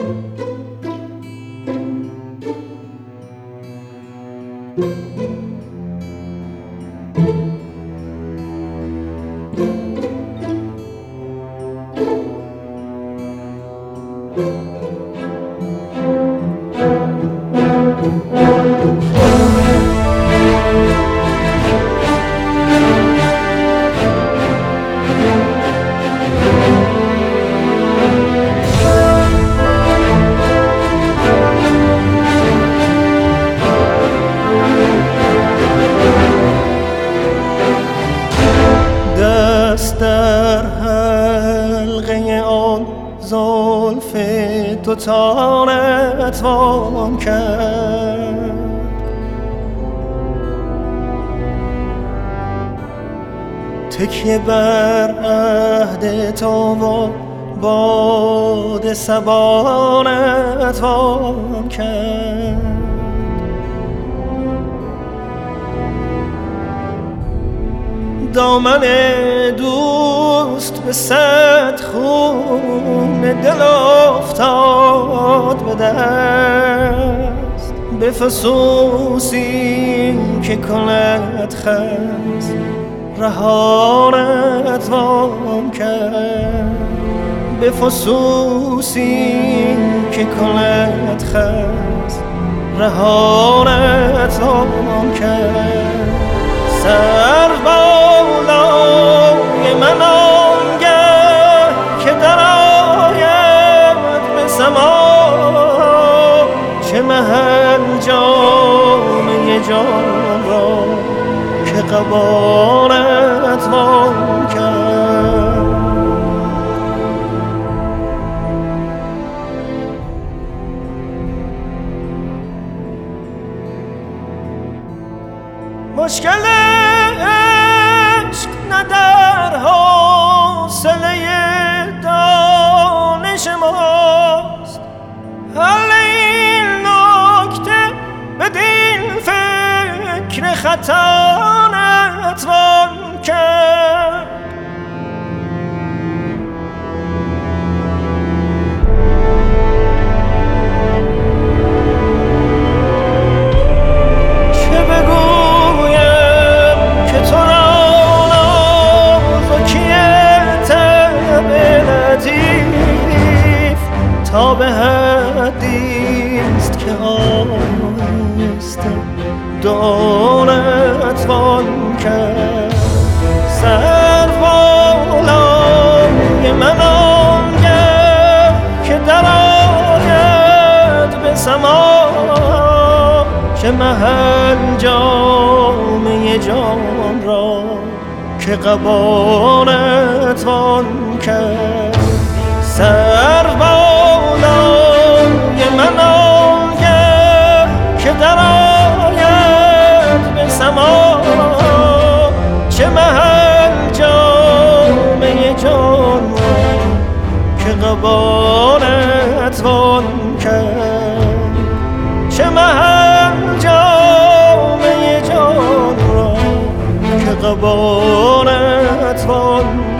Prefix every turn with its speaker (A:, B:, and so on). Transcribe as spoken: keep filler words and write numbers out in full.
A: دست در حلقه آن زلف تو تا نتوان کرد، تکیه بر عهد تو و باد صبا نتوان کرد. دامن دوست به صد خون دل افتاد به دست، به فسوسی که کند خست رها نتوان کرد، به فسوسی که کند خست رها نتوان کرد. سر بالای من آنگه که در آید به سما، چه محل جامعه جان را که قبا نتوان کرد. مشکل عشق نه در حوصله دانش ماست، حل این نکته بدین فکر خطا نتوان کرد. تا به حدیست که آهسته دو نتوان کرد. سر بالای من آنگه که در آید به سما، چه محل جامعه جان را که قبا نتوان کرد. سر بالای من آنگه که در آید به سما، چه محل جامعه جان را که قبا نتوان کرد، چه محل جامعه جان را که قبا نتوان